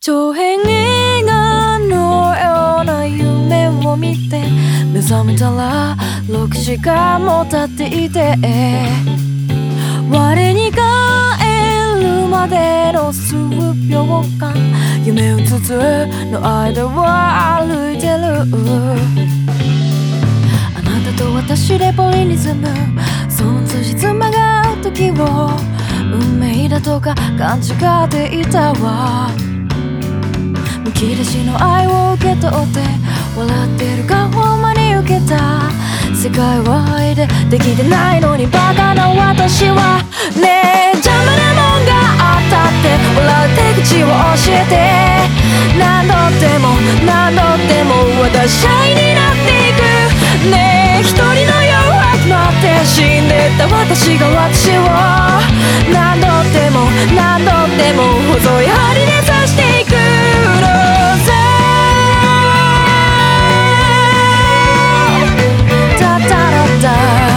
長編映画のような夢を見て目覚めたら6時間も経っていて、我に返るまでの数秒間夢うつつの間は歩いてる。あなたと私でポリリズム、その辻褄が合う時を運命だとか勘違っていたわ。むき出しの愛を受け取って笑ってる顔を真に受けた。世界は愛でできてないのにバカな私は。ねえ邪魔なもんがあったって笑う手口を教えて。何度でも何度でも私シャイになっていく。ねえ一人の誘惑待って死んでった私が私を何度でも何度でも細い針で刺していくのさ。タタラタ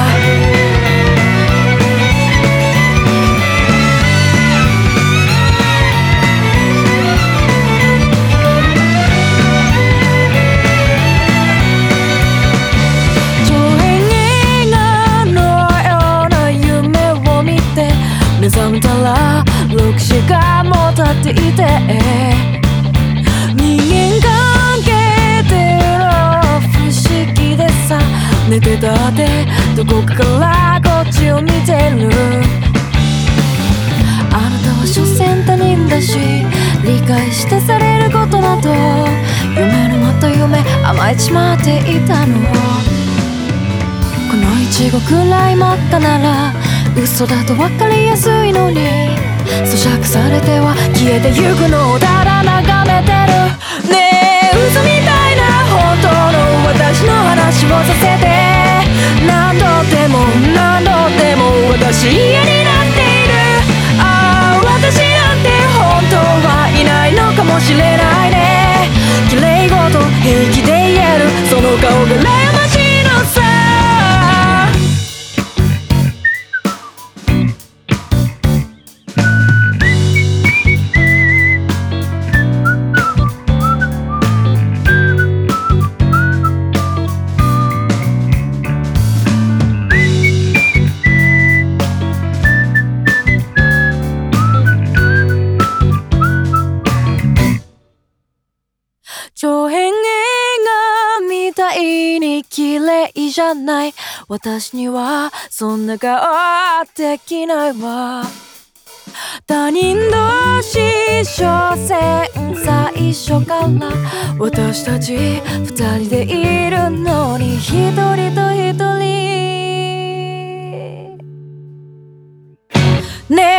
目覚めたら6時間も経っていて、人間関係っての不思議でさ。寝てたってどこかからこっちを見てる。あなたは所詮他人だし理解してされることなど夢のまた夢甘えちまっていたの。このイチゴくらい真っ赤なら嘘だと分かりやすいのに咀嚼されては消えてゆくのをただ眺めてる。ねえ嘘みたいな本当の私の話をさせて。何度でも何度でも私嫌になっている。ああ私なんて本当はいないのかもしれないね。綺麗事平気で言えるその顔が羨ましいのさ。長編映画みたいに綺麗じゃない私にはそんな顔できないわ。他人同士所詮最初から私たち2人でいるのに一人と一人ね